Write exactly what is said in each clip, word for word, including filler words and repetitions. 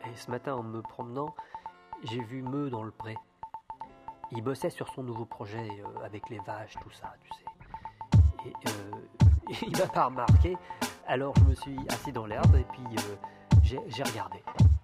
Et ce matin, en me promenant, j'ai vu Meu dans le pré. Il bossait sur son nouveau projet euh, avec les vaches, tout ça, tu sais. Et euh, il m'a pas remarqué, alors je me suis assis dans l'herbe et puis euh, j'ai, j'ai regardé.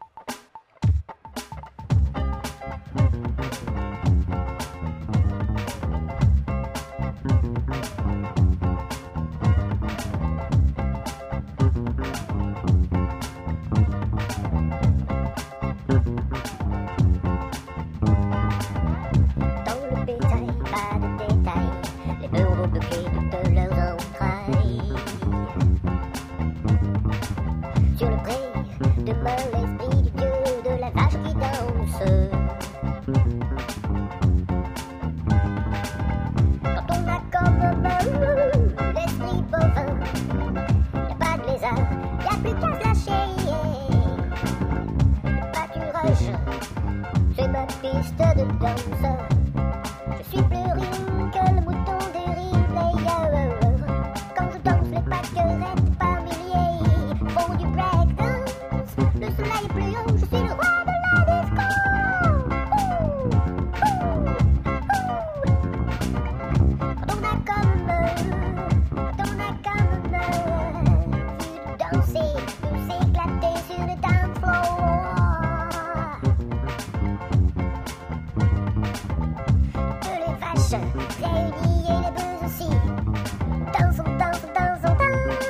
C'est ma piste de danse. Je suis plus rien que le mouton des replayers. Quand je danse, les pâquerettes par milliers font du breakdance. Le soleil est plus haut, je suis le roi de la disco. Quand on a comme quand on a comme vu danser, vu s'éclater sur le dance floor. Réunis et les bœufs aussi. Dansons, dansons, dansons, danse.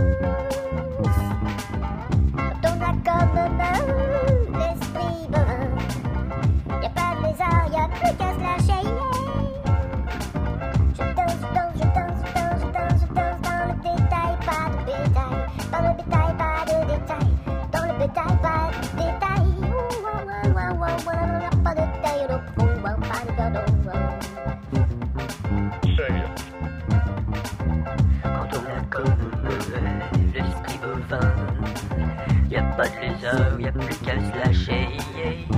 Quand on a comme l'esprit bovin, y'a pas de lézard, y'a plus qu'à se lâcher. Je danse, je danse, je danse, je danse, je danse, je danse dans le détail, pas de bétail. Dans le bétail, pas de détail. Dans le bétail, pas de détail. Pas de détail, pas de cadeau. Quand on a comme l'esprit bovin, y a pas de lézard, y a plus qu'à se lâcher.